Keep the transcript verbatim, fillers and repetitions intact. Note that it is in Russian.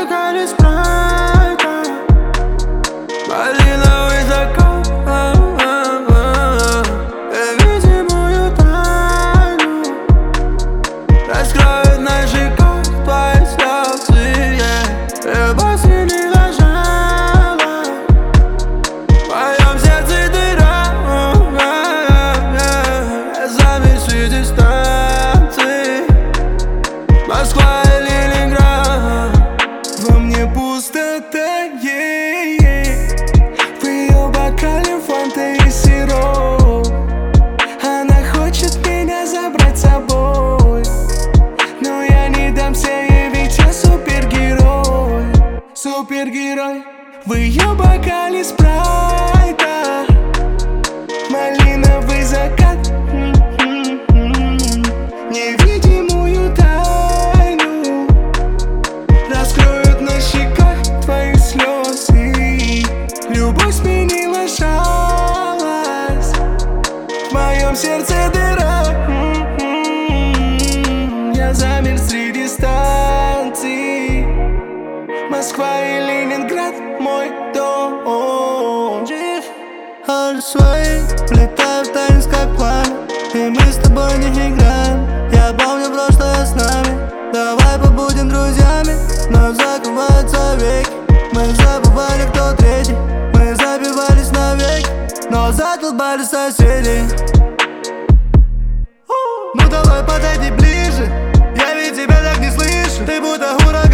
бокале спрайта, малиновый закат, невидимую тайну раскроют на щеках твои слезы. Любовь не лежала, в моем сердце дыра. Я замер среди дистанции, Москва и Ленинград. Во мне пустота, в ее бокале фанта и сироп. Она хочет меня забрать с собой, но я не дамся ей, ведь я супергерой. Супергерой. В ее бокале спрайта, малиновый закат, невидимую тайну раскроют на щеках твои слезы. Любовь сменила жалость, в моем сердце дыра. Я замер среди станций, Москва и Ленинград, мой дом. Свои влетают в танец, как пламя, и мы с тобой не играем. Я помню прошлое с нами, давай побудем друзьями. Но закрываются веки, мы забывали, кто третий. Мы забивались навеки, но задолбали соседи. Ну давай подойди ближе, я ведь тебя так не слышу. Ты будто ураган.